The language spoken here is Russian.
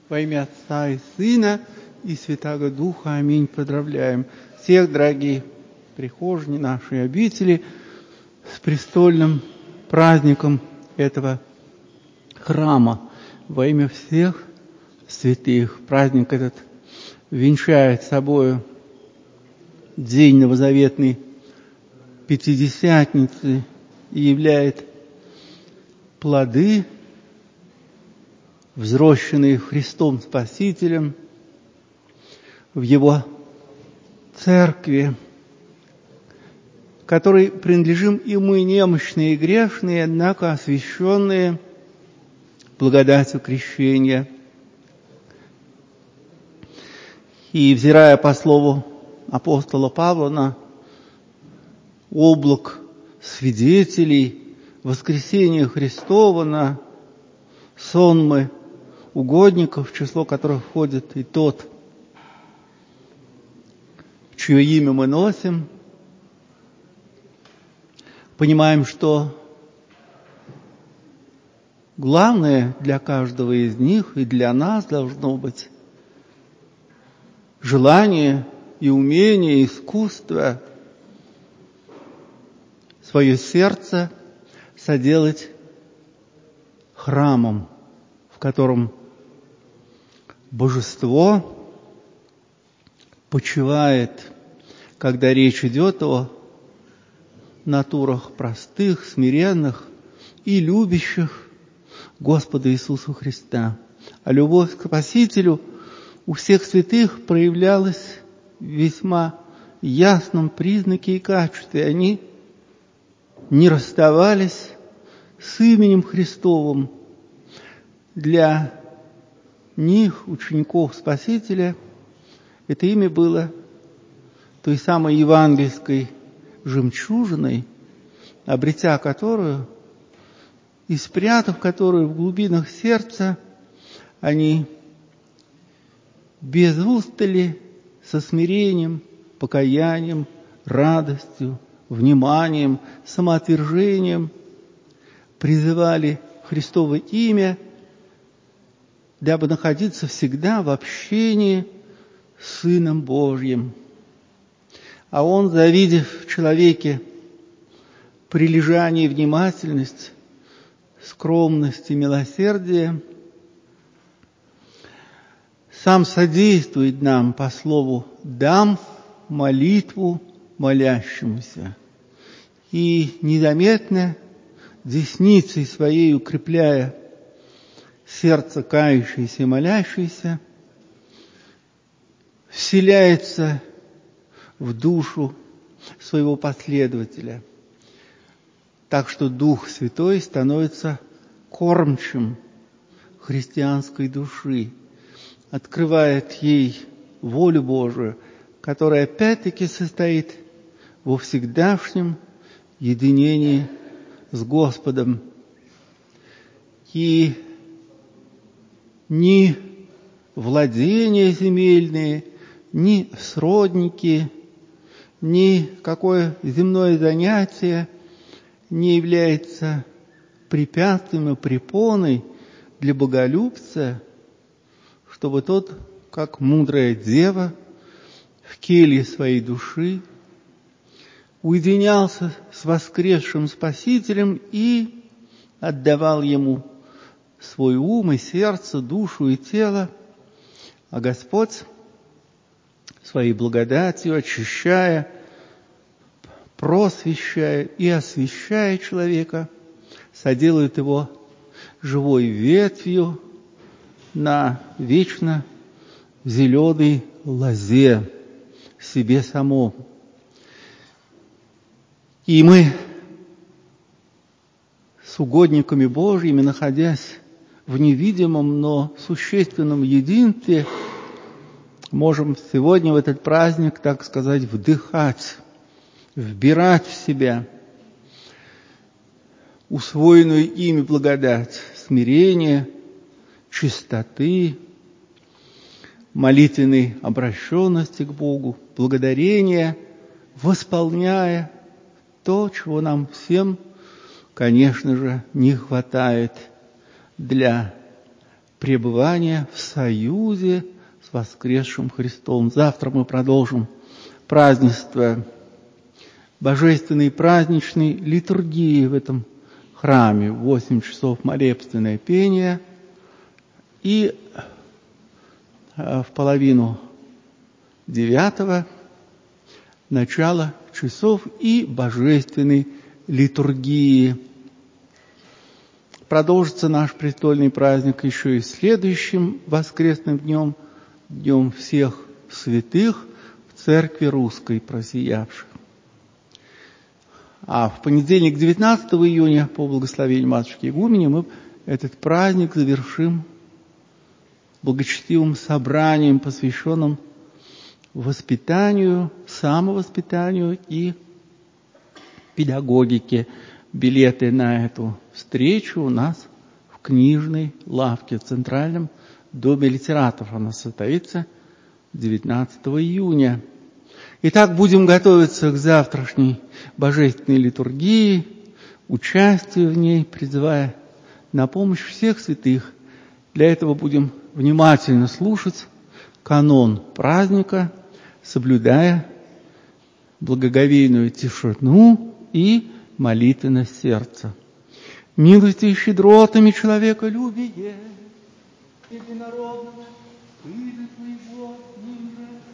Во имя Отца и Сына и Святаго Духа. Аминь. Поздравляем всех, дорогие прихожане нашей обители, с престольным праздником этого храма. Во имя всех святых. Праздник этот венчает собою день новозаветной Пятидесятницы и являет плоды, взрощенные Христом Спасителем в Его Церкви, которой принадлежим и мы, немощные и грешные, однако освященные благодатью крещения. И, взирая по слову апостола Павла на облак свидетелей воскресения Христова, на сонмы угодников, в число которых входит и тот, чье имя мы носим, понимаем, что главное для каждого из них и для нас должно быть желание и умение, искусство свое сердце соделать храмом, в котором божество почивает, когда речь идет о натурах простых, смиренных и любящих Господа Иисуса Христа. А любовь к Спасителю у всех святых проявлялась в весьма ясном признаке и качестве. Они не расставались с именем Христовым. Для них, учеников Спасителя, это имя было той самой евангельской жемчужиной, обретя которую и спрятав которую в глубинах сердца, они без устали, со смирением, покаянием, радостью, вниманием, самоотвержением призывали Христово имя, дабы находиться всегда в общении с Сыном Божьим. А Он, завидев в человеке прилежание и внимательность, скромность и милосердие, сам содействует нам по слову «дам молитву молящемуся». И незаметно, десницей своей укрепляя сердце кающееся и молящееся, вселяется в душу своего последователя, так что Дух Святой становится кормчим христианской души, открывает ей волю Божию, которая опять-таки состоит во всегдашнем единении с Господом. И ни владения земельные, ни сродники, ни какое земное занятие не является препятствием и препоной для боголюбца, чтобы тот, как мудрая дева, в келье своей души уединялся с воскресшим Спасителем и отдавал Ему свой ум и сердце, душу и тело, а Господь своей благодатью, очищая, просвещая и освящая человека, соделает его живой ветвью на вечно зеленой лозе себе самому. И мы с угодниками Божьими, находясь в невидимом, но существенном единстве, можем сегодня в этот праздник, так сказать, вдыхать, вбирать в себя усвоенную ими благодать смирения, чистоты, молитвенной обращенности к Богу, благодарения, восполняя то, чего нам всем, конечно же, не хватает для пребывания в союзе с воскресшим Христом. Завтра мы продолжим празднество божественной праздничной литургии в этом храме. 8 часов молебственное пение и в 8:30 начало часов и божественной литургии. Продолжится наш престольный праздник еще и следующим воскресным днем, Днем всех святых в Церкви Русской просиявших. А в понедельник, 19 июня, по благословению Матушки Игумени, мы этот праздник завершим благочестивым собранием, посвященным воспитанию, самовоспитанию и педагогике. Билеты на эту встречу у нас в книжной лавке в Центральном доме литераторов. Она состоится 19 июня. Итак, будем готовиться к завтрашней божественной литургии, участию в ней, призывая на помощь всех святых. Для этого будем внимательно слушать канон праздника, соблюдая благоговейную тишину и молитвенность сердца. Милостью и щедротами человеколюбие единородного Сына Твоего, ниже